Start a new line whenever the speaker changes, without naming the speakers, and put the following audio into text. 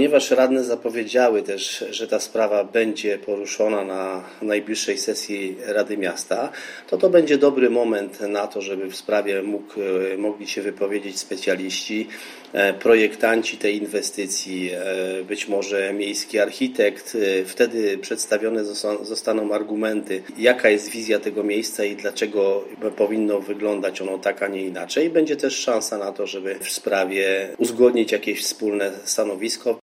Ponieważ radne zapowiedziały też, że ta sprawa będzie poruszona na najbliższej sesji Rady Miasta, to będzie dobry moment na to, żeby w sprawie mogli się wypowiedzieć specjaliści, projektanci tej inwestycji, być może miejski architekt. Wtedy przedstawione zostaną argumenty, jaka jest wizja tego miejsca i dlaczego powinno wyglądać ono tak, a nie inaczej. Będzie też szansa na to, żeby w sprawie uzgodnić jakieś wspólne stanowisko.